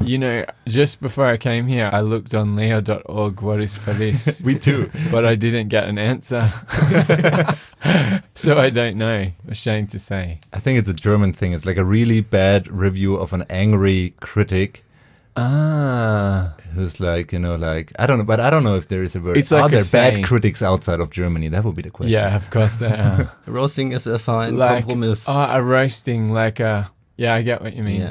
You know, just before I came here, I looked on leo.org, what is feliz? We too. But I didn't get an answer. So I don't know. Ashamed to say. I think it's a German thing. It's like a really bad review of an angry critic. Who's like, I don't know, but I don't know if there is a word. It's like are there saying. bad critics outside of Germany? That would be the question. Yeah, of course there are. Roasting is a fine Like, compromise. a roasting, like a... Yeah, I get what you mean. Yeah.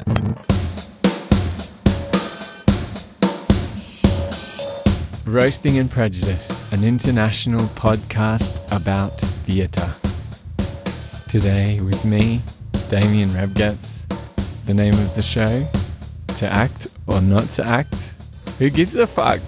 Roasting and Prejudice, an international podcast about theatre. Today with me, Damien Rebgetz. The name of the show, To Act or Not to Act? Who gives a fuck?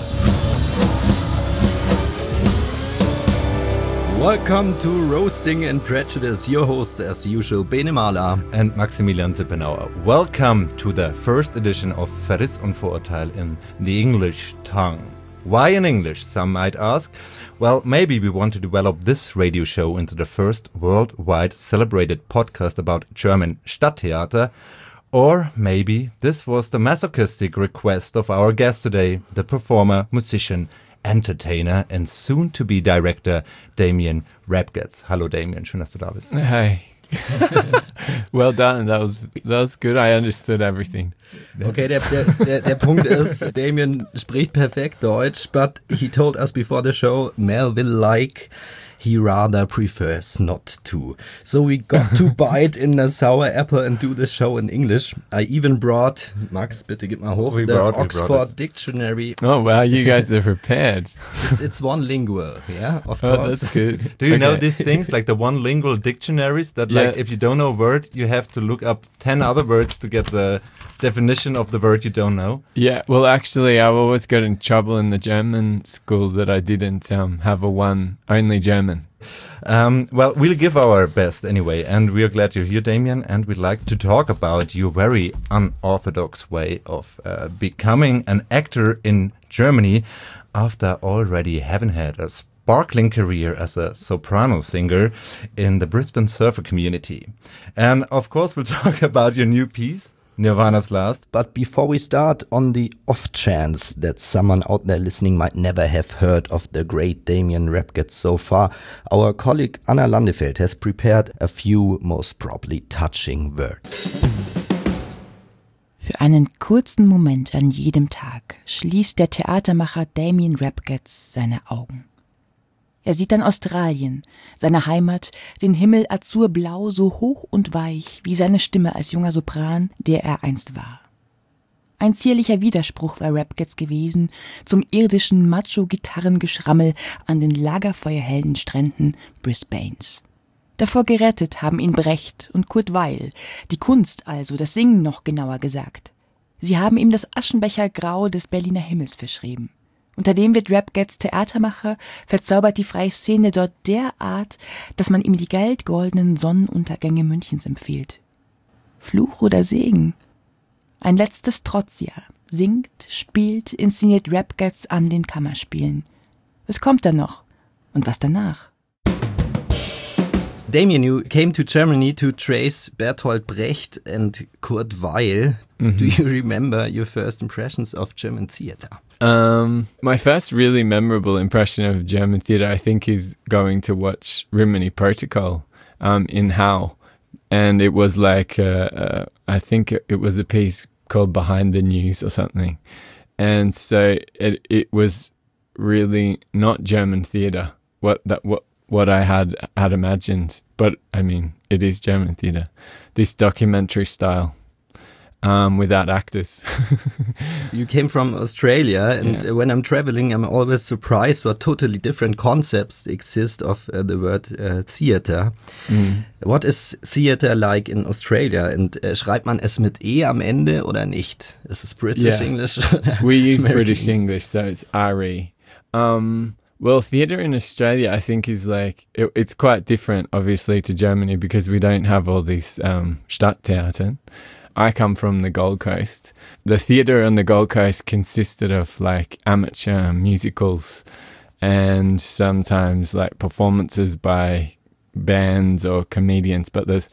Welcome to Roasting and Prejudice. Your host, as usual, Bene Mahler. And Maximilian Sippenauer. Welcome to the first edition of Verriss und Vorurteil in the English tongue. Why in English, some might ask? Well, maybe we want to develop this radio show into the first worldwide celebrated podcast about German Stadttheater. Or maybe this was the masochistic request of our guest today, the performer, musician, entertainer and soon-to-be director Damien Rebgetz. Hallo Damien, schön, dass du da bist. Hey. Well done, that was good, I understood everything. Okay, der Punkt ist, Damien spricht perfekt Deutsch, but he told us before the show, Mel will like, he rather prefers not to. So we got to bite in the sour apple and do the show in English. I even brought, Max, bitte gib mal hoch, Oxford Dictionary. Oh wow, you guys are prepared. It's one lingual, yeah, of Oh, course. that's good. Do you know these things, like the one lingual dictionaries that like if you don't know a word, you have to look up 10 other words to get the definition of the word you don't know? Yeah, well actually I always got in trouble in the German school that I didn't have only German. Well, we'll give our best anyway, and we are glad you're here, Damien, and we'd like to talk about your very unorthodox way of becoming an actor in Germany after already having had a sparkling career as a soprano singer in the Brisbane surfer community. And of course, we'll talk about your new piece, Nirvana's Last. But before we start, on the off chance that someone out there listening might never have heard of the great Damien Rebgetz so far, our colleague Anna Landefeld has prepared a few most probably touching words. Für einen kurzen Moment an jedem Tag schließt der Theatermacher Damien Rebgetz seine Augen. Er sieht dann Australien, seine Heimat, den Himmel azurblau, so hoch und weich wie seine Stimme als junger Sopran, der er einst war. Ein zierlicher Widerspruch war Rebgetz gewesen zum irdischen Macho-Gitarrengeschrammel an den lagerfeuerhellen Stränden Brisbanes. Davor gerettet haben ihn Brecht und Kurt Weill, die Kunst also, das Singen noch genauer gesagt. Sie haben ihm das Aschenbechergrau des Berliner Himmels verschrieben. Unter dem wird Rebgetz Theatermacher, verzaubert die freie Szene dort derart, dass man ihm die goldenen Sonnenuntergänge Münchens empfiehlt. Fluch oder Segen? Ein letztes Trotzjahr. Singt, spielt, inszeniert Rebgetz an den Kammerspielen. Was kommt dann noch? Und was danach? Damien, you came to Germany to trace Bertolt Brecht and Kurt Weill. Mm-hmm. Do you remember your first impressions of German theater? My first really memorable impression of German theatre, I think, is going to watch Rimini Protocol in Hau. And it was like, I think it was a piece called Behind the News or something. And so it was really not German theatre, what I had imagined. But, I mean, it is German theatre. This documentary style. Without actors. You came from Australia, and when I'm traveling, I'm always surprised what totally different concepts exist of the word theater. Mm. What is theater like in Australia? Und schreibt man es mit E am Ende oder nicht? Is it British English? We use British English, so it's RE. Well, theatre in Australia, I think, is like, it's quite different, obviously, to Germany because we don't have all these Stadttheatern. I come from the Gold Coast. The theatre on the Gold Coast consisted of like amateur musicals and sometimes like performances by bands or comedians, but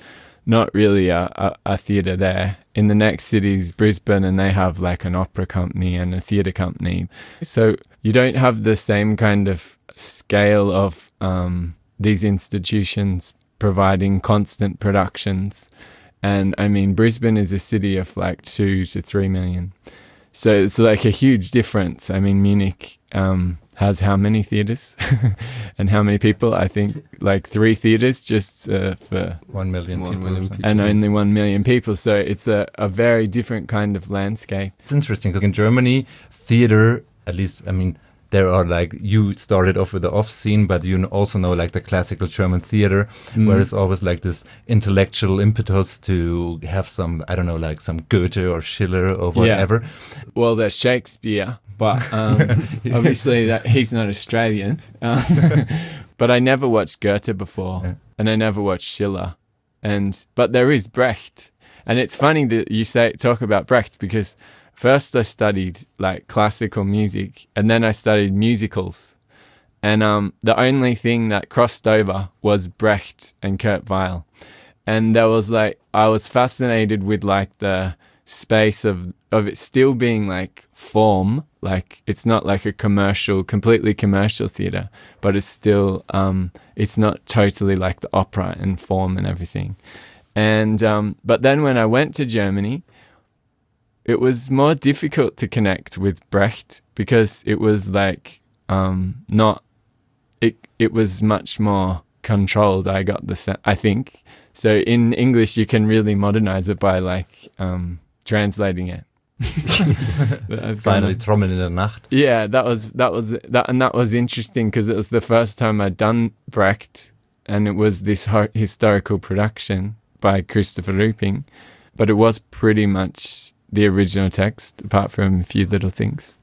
not really a theatre there. In the next city is Brisbane, and they have like an opera company and a theatre company. So you don't have the same kind of scale of these institutions providing constant productions. And I mean, Brisbane is a city of like 2 to 3 million. So it's like a huge difference. I mean, Munich has how many theatres and how many people? I think like 3 theatres just for 1 million people. And only 1 million people. So it's a very different kind of landscape. It's interesting because in Germany, theater, at least, I mean, there are like, you started off with the off scene, but you also know like the classical German theater, where it's always like this intellectual impetus to have some, I don't know, like some Goethe or Schiller or whatever. Yeah. Well, there's Shakespeare, but obviously that he's not Australian. But I never watched Goethe before, and I never watched Schiller. But there is Brecht. And it's funny that you talk about Brecht, because first I studied like classical music, and then I studied musicals. And the only thing that crossed over was Brecht and Kurt Weill. And there was like, I was fascinated with like the space of it still being like form, like it's not like a completely commercial theatre, but it's still, it's not totally like the opera and form and everything. And but then when I went to Germany, it was more difficult to connect with Brecht, because it was like it was much more controlled. I think so. In English, you can really modernize it by like translating it. Finally, Trommeln in der Nacht. Yeah, that was interesting, because it was the first time I'd done Brecht, and it was this historical production by Christopher Ruping, but it was pretty much the original text, apart from a few little things.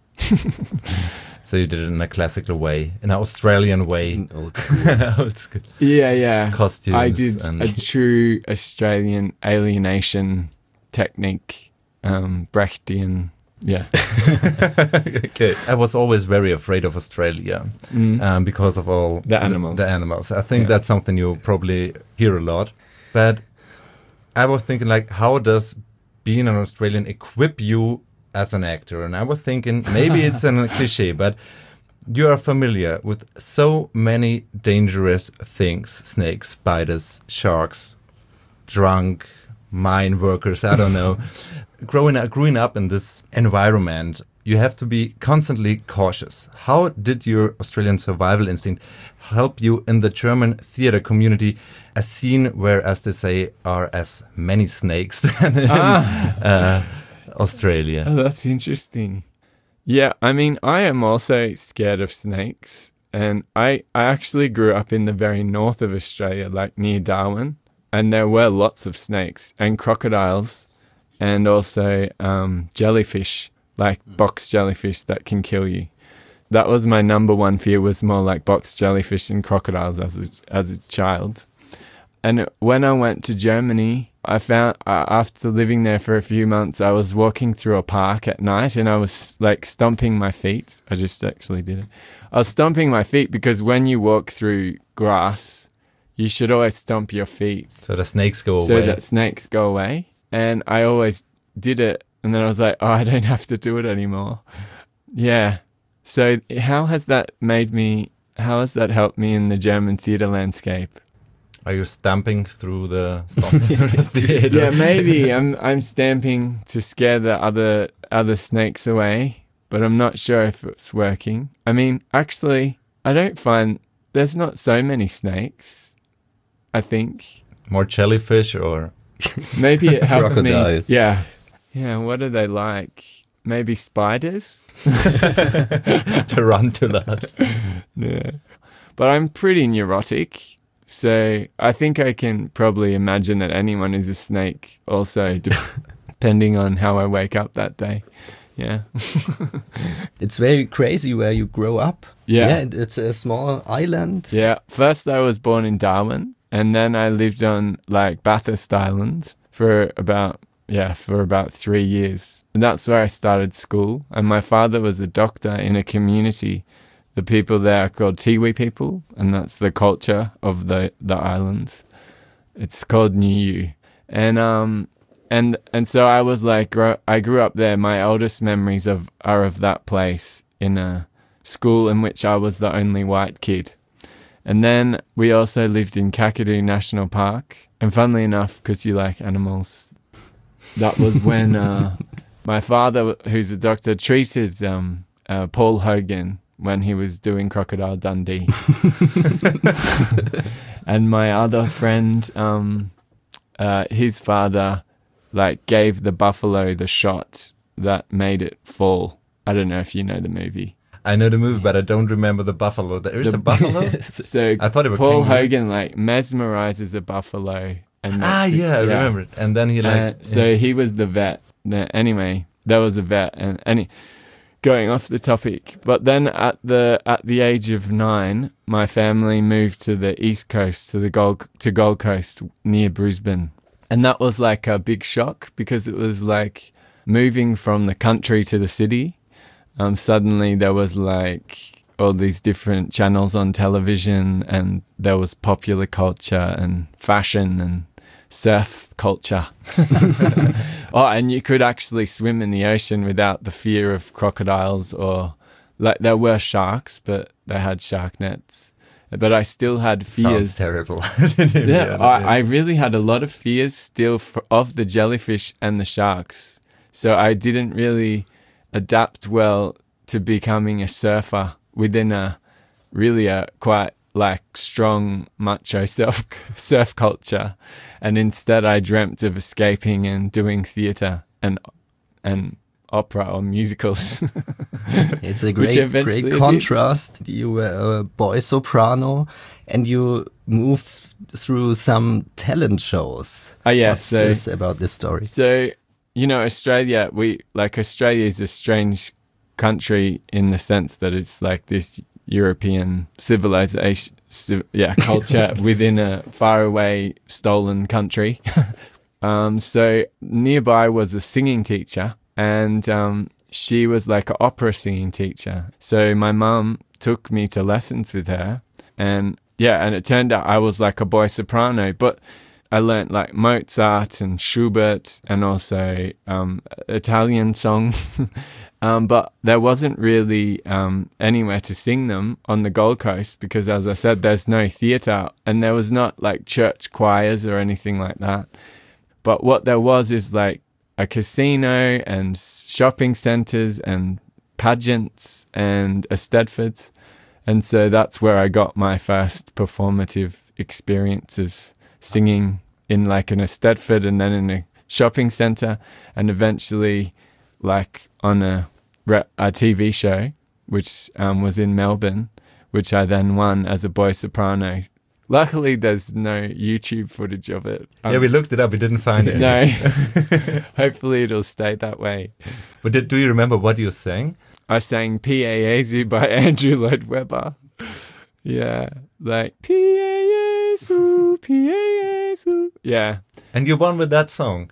So you did it in a classical way, in an Australian way. Old school. Old school. Yeah. Costumes. I did a true Australian alienation technique, Brechtian. Yeah. Okay. I was always very afraid of Australia because of all the animals. The animals. I think that's something you probably hear a lot. But I was thinking, like, how does being an Australian equip you as an actor? And I was thinking, maybe it's a cliche, but you are familiar with so many dangerous things: snakes, spiders, sharks, drunk mine workers, I don't know. Growing up in this environment, you have to be constantly cautious. How did your Australian survival instinct help you in the German theater community, a scene where, as they say, are as many snakes than in Australia? Oh, that's interesting. Yeah, I mean, I am also scared of snakes. And I actually grew up in the very north of Australia, like near Darwin. And there were lots of snakes and crocodiles and also jellyfish, like box jellyfish that can kill you. That was my number one fear, was more like box jellyfish and crocodiles as a child. And when I went to Germany, I found after living there for a few months, I was walking through a park at night and I was like stomping my feet. I just actually did it. I was stomping my feet because when you walk through grass, you should always stomp your feet. So the snakes go away. So that snakes go away. And I always did it. And then I was like, oh, I don't have to do it anymore. Yeah. So how has that helped me in the German theatre landscape? Are you stamping through the theater? Yeah, maybe I'm stamping to scare the other snakes away, but I'm not sure if it's working. I mean, actually, I don't find there's not so many snakes, I think. More jellyfish, or maybe it helps me. Crocodiles. Yeah. Yeah, what are they like? Maybe spiders? tarantulas. Yeah. But I'm pretty neurotic. So I think I can probably imagine that anyone is a snake also, depending on how I wake up that day. Yeah. It's very crazy where you grow up. Yeah. It's a small island. Yeah. First I was born in Darwin, and then I lived on like Bathurst Island for about 3 years. And that's where I started school. And my father was a doctor in a community. The people there are called Tiwi people, and that's the culture of the islands. It's called Niue. And so I was like, I grew up there. My oldest memories are of that place in a school in which I was the only white kid. And then we also lived in Kakadu National Park. And funnily enough, because you like animals, that was when my father, who's a doctor, treated Paul Hogan when he was doing Crocodile Dundee. And my other friend, his father, like, gave the buffalo the shot that made it fall. I don't know if you know the movie. I know the movie, but I don't remember the buffalo. There is a buffalo? So I thought it was Paul kangaroos. Hogan, like, mesmerizes a buffalo. And I remember it. And then he so he was the vet. Anyway, there was a vet, and going off the topic. But then at the age of 9, my family moved to the East Coast, to Gold Coast near Brisbane. And that was like a big shock because it was like moving from the country to the city. Suddenly there was like all these different channels on television, and there was popular culture and fashion and surf culture. Oh, and you could actually swim in the ocean without the fear of crocodiles, or like there were sharks, but they had shark nets. But I still had fears. Sounds terrible. I really had a lot of fears still of the jellyfish and the sharks. So I didn't really adapt well to becoming a surfer within a quite like strong macho surf culture. And instead I dreamt of escaping and doing theatre and opera or musicals. It's a great contrast. You were a boy soprano and you move through some talent shows. Oh yeah, What's this about this story? So, you know, Australia is a strange country in the sense that it's like this European civilization, culture within a faraway stolen country. So nearby was a singing teacher, and she was like an opera singing teacher. So my mum took me to lessons with her, and it turned out I was like a boy soprano, but I learnt like Mozart and Schubert and also Italian songs. But there wasn't really anywhere to sing them on the Gold Coast because, as I said, there's no theatre and there was not like church choirs or anything like that. But what there was is like a casino and shopping centres and pageants and Eisteddfods. And so that's where I got my first performative experiences, singing in like an Eisteddfod and then in a shopping centre, and eventually like on a TV show, which was in Melbourne, which I then won as a boy soprano. Luckily, there's no YouTube footage of it. We looked it up. We didn't find it. No. Hopefully, it'll stay that way. But do you remember what you sang? I sang P.A.Yesu by Andrew Lloyd Webber. Yeah, like P.A.Yesu, P.A.Yesu. Yeah. And you won with that song.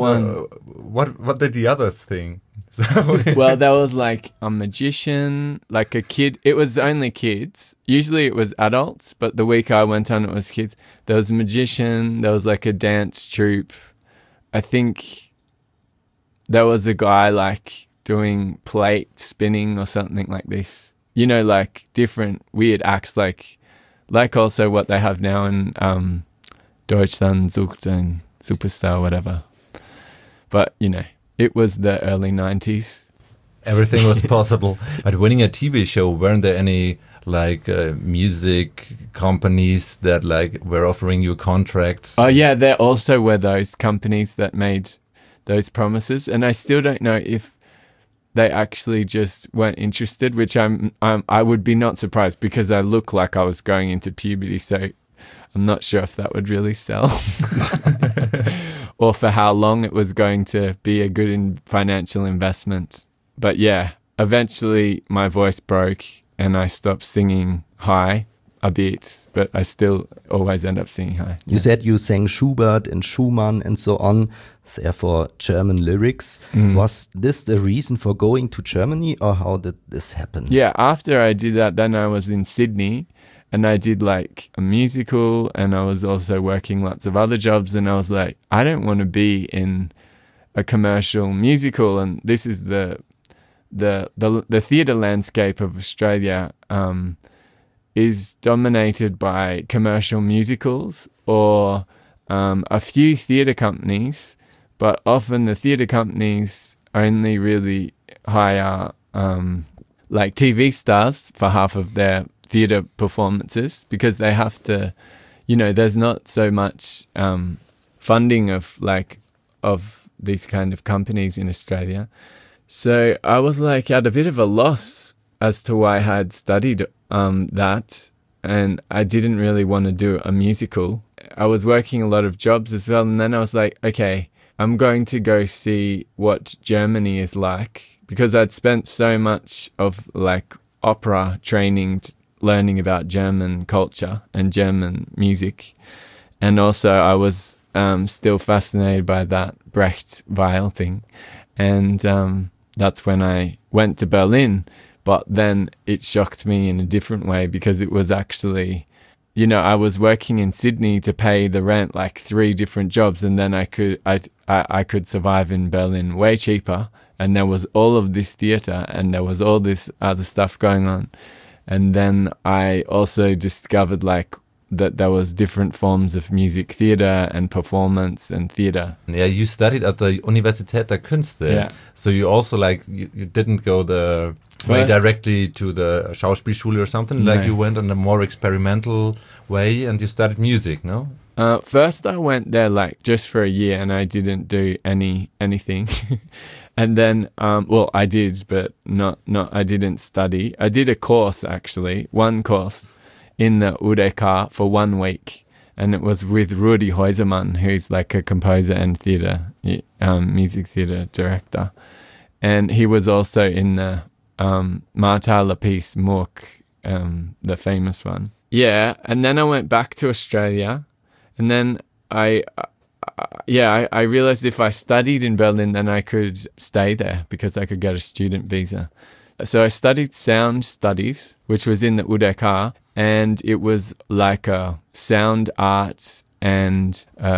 What did the others sing? Well, there was like a magician, like a kid. It was only kids. Usually it was adults, but the week I went on, it was kids. There was a magician. There was like a dance troupe. I think there was a guy like doing plate spinning or something like this. You know, like different weird acts, like also what they have now in Deutschland sucht ein Superstar, whatever. But, you know, it was the early 90s. Everything was possible. But winning a TV show, weren't there any like music companies that like were offering you contracts? Oh yeah, there also were those companies that made those promises, and I still don't know if they actually just weren't interested, which I would be not surprised because I look like I was going into puberty, so I'm not sure if that would really sell. Or for how long it was going to be a good financial investment. But yeah, eventually my voice broke and I stopped singing high a bit, but I still always end up singing high. You said you sang Schubert and Schumann and so on, therefore German lyrics. Was this the reason for going to Germany, or how did this happen? Yeah, after I did that, then I was in Sydney, and I did like a musical, and I was also working lots of other jobs, and I was like, I don't want to be in a commercial musical, and this is the theatre landscape of Australia is dominated by commercial musicals or a few theatre companies, but often the theatre companies only really hire like TV stars for half of their theatre performances, because they have to, there's not so much funding of these kind of companies in Australia. So I was like at a bit of a loss as to why I had studied that, and I didn't really want to do a musical. I was working a lot of jobs as well, and then I was like, okay, I'm going to go see what Germany is like, because I'd spent so much of like opera training learning about German culture and German music, and also I was still fascinated by that Brecht Weill thing, and that's when I went to Berlin. But then it shocked me in a different way, because it was actually, I was working in Sydney to pay the rent, like 3 different jobs, and then I could survive in Berlin way cheaper. And there was all of this theatre, and there was all this other stuff going on. And then I also discovered like that there was different forms of music theatre and performance and theatre. Yeah, you studied at the Universität der Künste. Yeah. So you also you didn't go the way directly to the Schauspielschule or something. No. Like you went on a more experimental way and you studied music, no? First I went there like just for a year, and I didn't do anything. And then, I did, but I didn't study. I did a course, actually, one course in the UDK for 1 week. And it was with Rudi Häusermann, who's like a composer and music theatre director. And he was also in the Martha Lapis Mook, the famous one. Yeah, and then I went back to Australia, and then I realized if I studied in Berlin, then I could stay there because I could get a student visa. So I studied sound studies, which was in the UDK, and it was like a sound arts and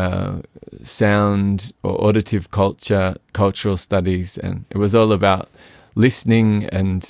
sound or auditive cultural studies, and it was all about listening and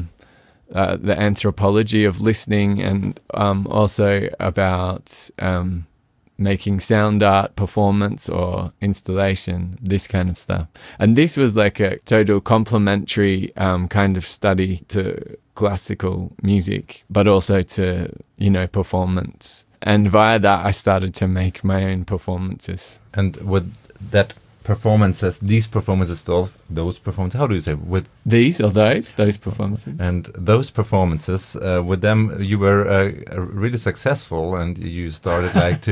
the anthropology of listening, and also about making sound art, performance or installation, this kind of stuff. And this was like a total complementary kind of study to classical music, but also to, performance. And via that, I started to make my own performances. And with that these performances, those performances, how do you say? With these or those performances? And those performances, with them, you were really successful, and you started to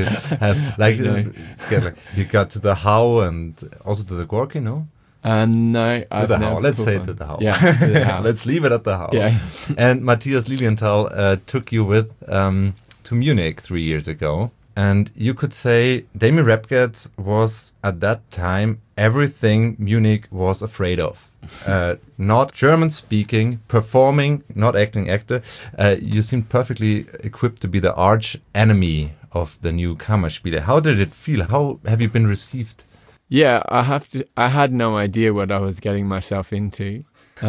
have, you got to the How and also to the Gorky, no? No, to the How. Let's say to the How. Yeah, to the How. Let's leave it at the How. Yeah. And Matthias Lilienthal took you with to Munich 3 years ago. And you could say Damien Repgetz was, at that time, everything Munich was afraid of. Not German-speaking, performing, not acting actor. You seemed perfectly equipped to be the arch enemy of the new Kammerspiele. How did it feel? How have you been received? Yeah, I had no idea what I was getting myself into.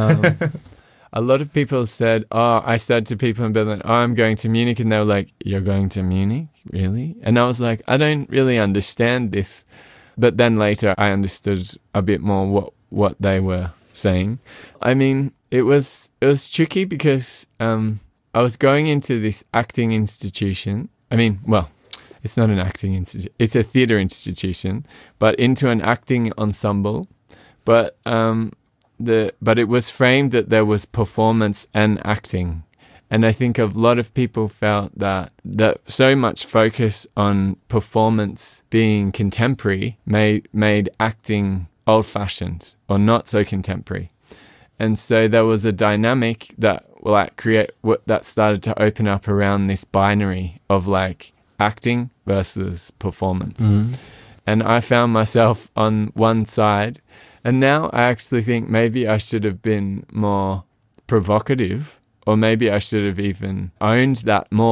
A lot of people said, I said to people in Berlin, I'm going to Munich. And they were like, you're going to Munich? Really? And I was like, I don't really understand this. But then later I understood a bit more what they were saying. I mean, it was tricky because I was going into this acting institution. I mean, well, it's not an acting institution. It's a theatre institution, but into an acting ensemble. But it was framed that there was performance and acting. And I think a lot of people felt that so much focus on performance being contemporary made acting old-fashioned or not so contemporary. And so there was a dynamic that that started to open up around this binary of like acting versus performance. Mm-hmm. And I found myself on one side. And now I actually think maybe I should have been more provocative, or maybe I should have even owned that more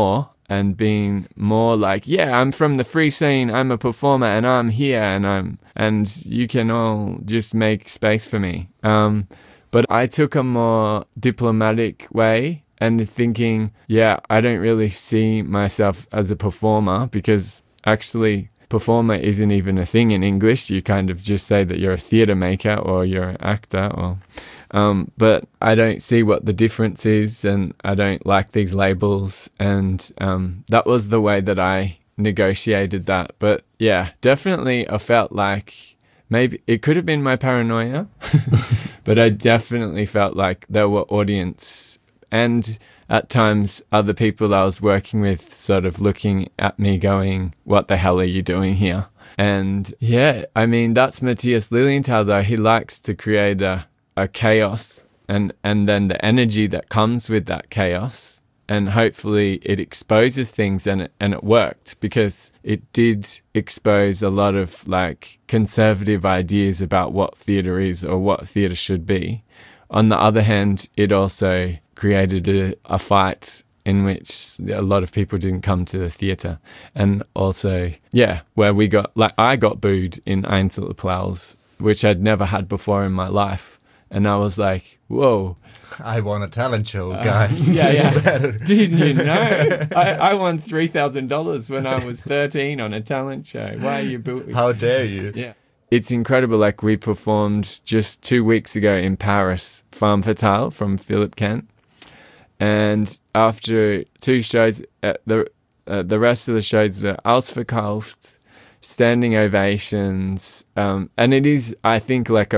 and being more like, yeah, I'm from the free scene, I'm a performer, and I'm here, and you can all just make space for me. But I took a more diplomatic way and thinking, yeah, I don't really see myself as a performer, because actually performer isn't even a thing in English. You kind of just say that you're a theatre maker or you're an actor, or but I don't see what the difference is, and I don't like these labels, and that was the way that I negotiated that. But yeah, definitely I felt like maybe it could have been my paranoia, but I definitely felt like there were audience and at times other people I was working with sort of looking at me going, what the hell are you doing here? And yeah, I mean, that's Mattias Lilienthal though. He likes to create a chaos and then the energy that comes with that chaos. And hopefully it exposes things, and it worked, because it did expose a lot of like conservative ideas about what theatre is or what theatre should be. On the other hand, it also created a fight in which a lot of people didn't come to the theatre. And also, yeah, where we got, like, I got booed in Einzelapplaus, which I'd never had before in my life. And I was like, whoa. I won a talent show, guys. Yeah. Didn't you know? I won $3,000 when I was 13 on a talent show. Why are you booing? How dare you? Yeah. It's incredible. Like, we performed just 2 weeks ago in Paris, Femme Fatale from Philip Kent. And after 2 shows, the rest of the shows were ausverkauft, standing ovations. And it is, I think, like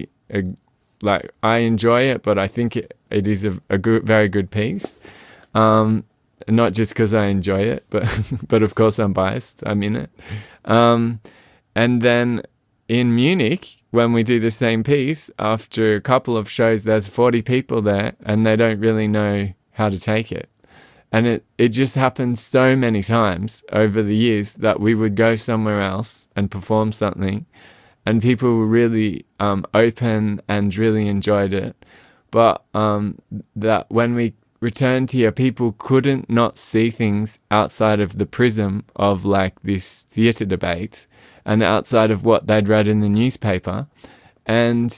like, I enjoy it, but I think it is a good, very good piece. Not just because I enjoy it, but of course I'm biased. I'm in it. And then in Munich, when we do the same piece, after a couple of shows, there's 40 people there, and they don't really know how to take it. And it just happened so many times over the years that we would go somewhere else and perform something, and people were really open and really enjoyed it. But that when we returned here, people couldn't not see things outside of the prism of like this theatre debate and outside of what they'd read in the newspaper. And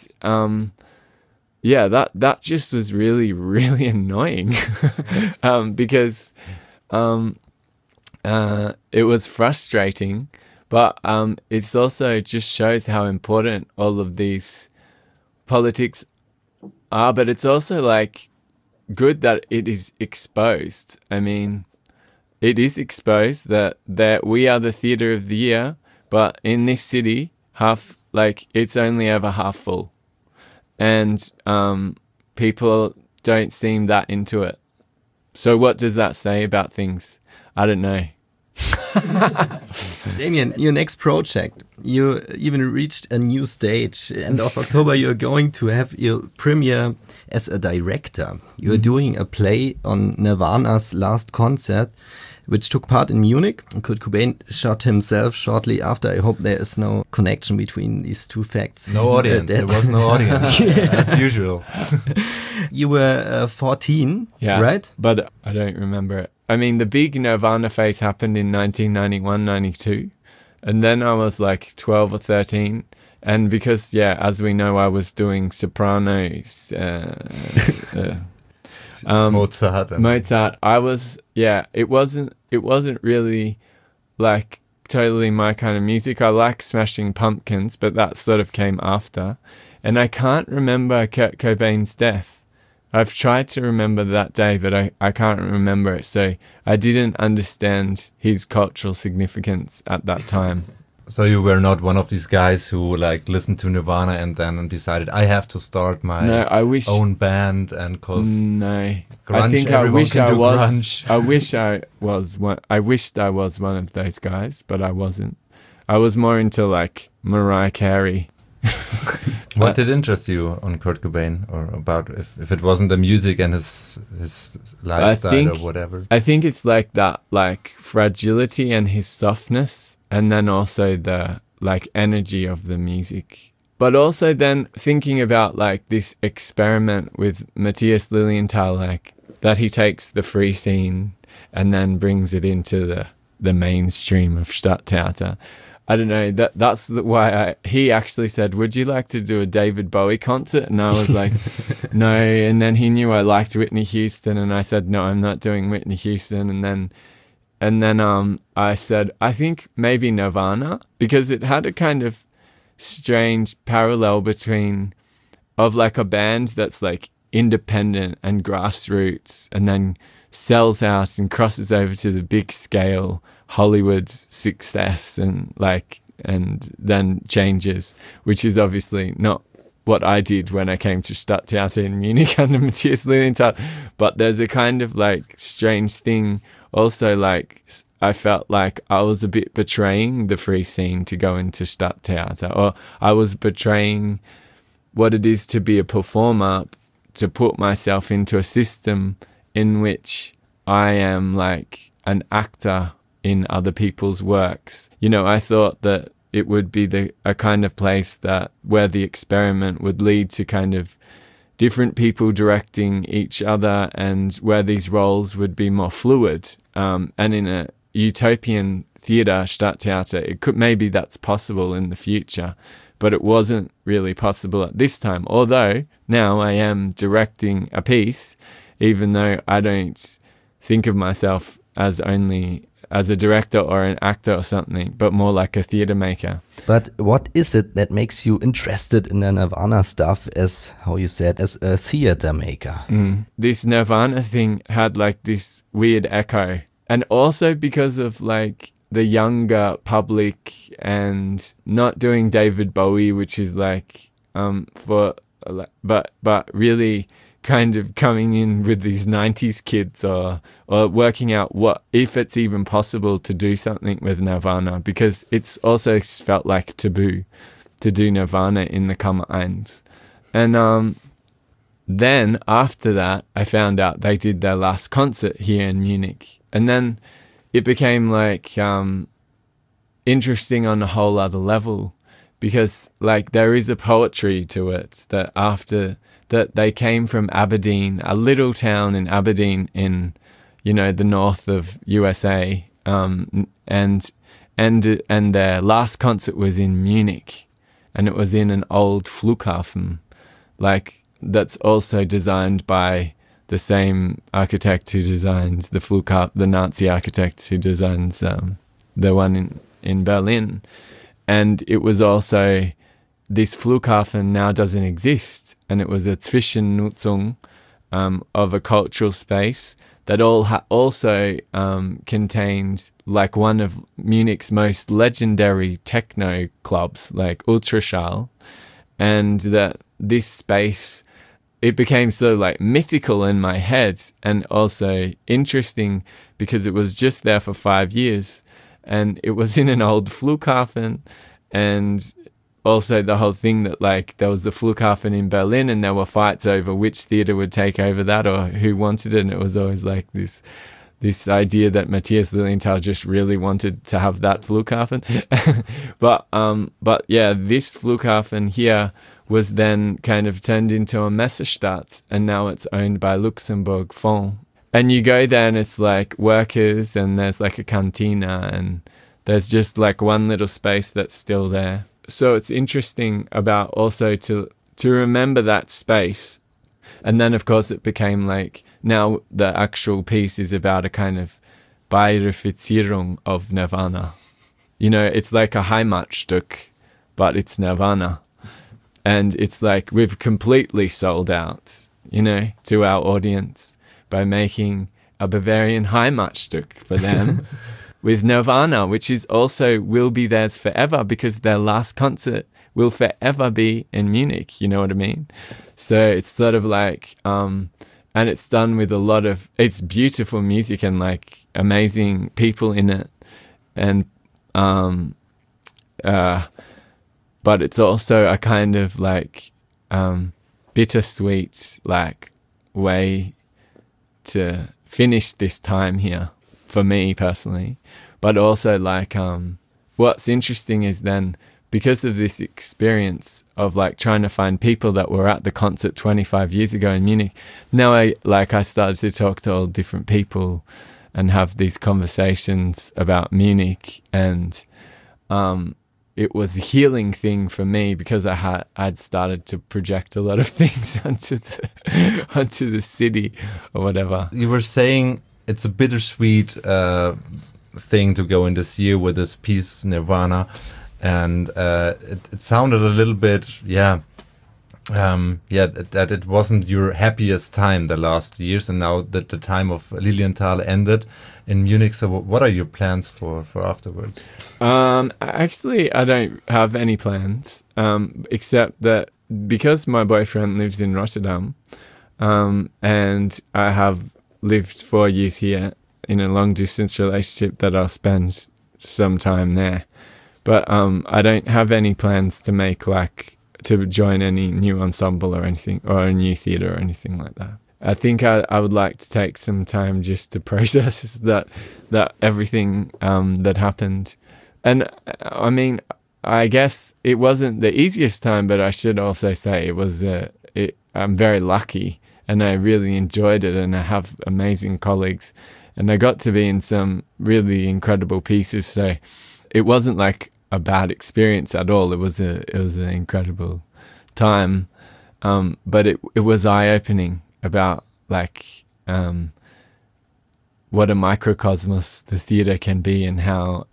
yeah, that just was really, really annoying because it was frustrating. But it's also just shows how important all of these politics are. But it's also like good that it is exposed. I mean, it is exposed that we are the theatre of the year, but in this city, it's only ever half full. And people don't seem that into it. So what does that say about things? I don't know. Damien, your next project, you even reached a new stage. End of October, you're going to have your premiere as a director. You're doing a play on Nirvana's last concert, which took part in Munich. Kurt Cobain shot himself shortly after. I hope there is no connection between these two facts. No audience. There was no audience, as usual. You were 14, right? But I don't remember it. I mean, the big Nirvana phase happened in 1991-92. And then I was like 12 or 13. And because, as we know, I was doing Sopranos, Mozart. I was, it wasn't really like totally my kind of music. I like Smashing Pumpkins, but that sort of came after. And I can't remember Kurt Cobain's death. I've tried to remember that day, but I can't remember it. So I didn't understand his cultural significance at that time. So you were not one of these guys who like listened to Nirvana and then decided I have to start my own band and cause grunge, I think I wish I was. I wished I was one of those guys, but I wasn't. I was more into like Mariah Carey. What did interest you on Kurt Cobain, or about if it wasn't the music and his lifestyle or whatever? I think it's like that, like fragility and his softness, and then also the like energy of the music. But also then thinking about like this experiment with Mattias Lilienthal, like that he takes the free scene and then brings it into the mainstream of Stadttheater. I don't know, that's why he actually said, would you like to do a David Bowie concert? And I was like, no. And then he knew I liked Whitney Houston, and I said, no, I'm not doing Whitney Houston. And then I said, I think maybe Nirvana, because it had a kind of strange parallel between of like a band that's like independent and grassroots and then sells out and crosses over to the big scale Hollywood success and then changes, which is obviously not what I did when I came to Stadttheater in Munich under Matthias Lilienthal. But there's a kind of like strange thing also, like I felt like I was a bit betraying the free scene to go into Stadttheater, or I was betraying what it is to be a performer, to put myself into a system in which I am like an actor in other people's works. You know, I thought that it would be a kind of place where the experiment would lead to kind of different people directing each other, and where these roles would be more fluid. And in a utopian theatre, Stadttheater, maybe that's possible in the future, but it wasn't really possible at this time. Although now I am directing a piece, even though I don't think of myself as a director or an actor or something, but more like a theatre maker. But what is it that makes you interested in the Nirvana stuff, as how you said, as a theatre maker? This Nirvana thing had like this weird echo, and also because of like the younger public and not doing David Bowie, which is like but really kind of coming in with these 90s kids, or working out what if it's even possible to do something with Nirvana, because it's also felt like taboo to do Nirvana in the Kammer 1. And then after that I found out they did their last concert here in Munich, and then it became like interesting on a whole other level, because like there is a poetry to it, that after that they came from Aberdeen, a little town in Aberdeen in, you know, the north of USA, and their last concert was in Munich, and it was in an old Flughafen, like that's also designed by the same architect who designed the Flughafen, the Nazi architect who designs the one in Berlin. And it was also, this Flughafen now doesn't exist, and it was a Zwischennutzung of a cultural space that also contained like one of Munich's most legendary techno clubs, like Ultraschall, and that this space, it became so like mythical in my head, and also interesting because it was just there for 5 years, and it was in an old Flughafen. And also the whole thing that like there was the Flughafen in Berlin, and there were fights over which theatre would take over that or who wanted it, and it was always like this idea that Matthias Lilienthal just really wanted to have that Flughafen. but yeah, this Flughafen here was then kind of turned into a Messestadt, and now it's owned by Luxembourg Fonds. And you go there and it's like workers, and there's like a cantina, and there's just like one little space that's still there. So it's interesting about also to remember that space. And then of course it became like, now the actual piece is about a kind of Bayerifizierung of Nirvana. You know, it's like a Heimatstück, but it's Nirvana. And it's like we've completely sold out, you know, to our audience by making a Bavarian Heimatstück for them. With Nirvana, which is also will be theirs forever, because their last concert will forever be in Munich, you know what I mean? So it's sort of like, and it's done with it's beautiful music and like amazing people in it. And, but it's also a kind of like, bittersweet, like way to finish this time here. For me personally, but also like what's interesting is then, because of this experience of like trying to find people that were at the concert 25 years ago in Munich, now I started to talk to all different people, and have these conversations about Munich. And it was a healing thing for me because I'd started to project a lot of things onto the city or whatever. You were saying it's a bittersweet thing to go in this year with this piece Nirvana, and it sounded a little bit, that it wasn't your happiest time the last years, and now that the time of Lilienthal ended in Munich. So what are your plans for afterwards? Actually, I don't have any plans, except that because my boyfriend lives in Rotterdam, and I have lived 4 years here in a long distance relationship, that I'll spend some time there. But I don't have any plans to make to join any new ensemble or anything, or a new theatre or anything like that. I think I would like to take some time just to process that everything that happened. And I mean, I guess it wasn't the easiest time, but I should also say it was. I'm very lucky, and I really enjoyed it, and I have amazing colleagues, and I got to be in some really incredible pieces. So it wasn't like a bad experience at all. It was an incredible time, but it was eye-opening about what a microcosmos the theatre can be, and how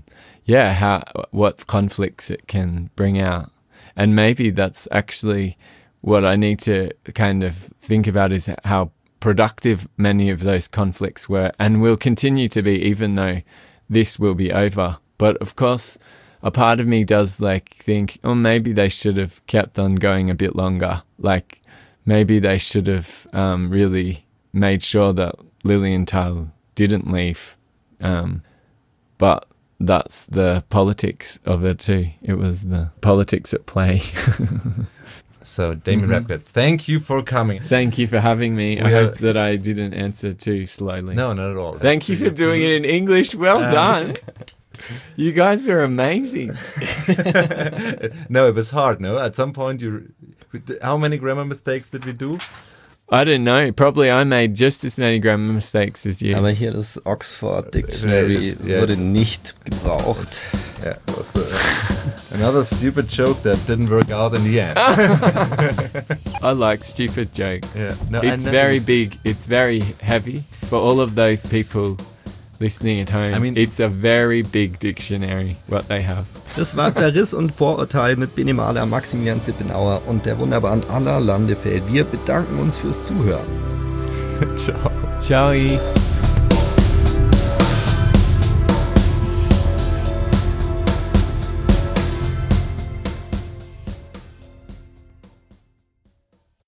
what conflicts it can bring out. And maybe that's actually what I need to kind of think about, is how productive many of those conflicts were and will continue to be, even though this will be over. But of course, a part of me does think, oh, maybe they should have kept on going a bit longer. Maybe they should have really made sure that Lilienthal didn't leave. But that's the politics of it too. It was the politics at play. So, Damien Repget, thank you for coming. Thank you for having me. I hope that I didn't answer too slowly. No, not at all. Thank you for doing it in English. Well done. You guys are amazing. No, it was hard, no? At some point, how many grammar mistakes did we do? I don't know. Probably I made just as many grammar mistakes as you. Aber hier das Oxford Dictionary wurde nicht gebraucht. Yeah, it was another stupid joke that didn't work out in the end. I like stupid jokes. Yeah. No, it's very big. It's very heavy for all of those people listening at home. I mean, it's a very big dictionary, what they have. Das war Verriss und Vorurteil mit Bene Mahler, Maximilian Zippenauer und der wunderbaren Anna Landefeld. Wir bedanken uns fürs Zuhören. Ciao. Ciao.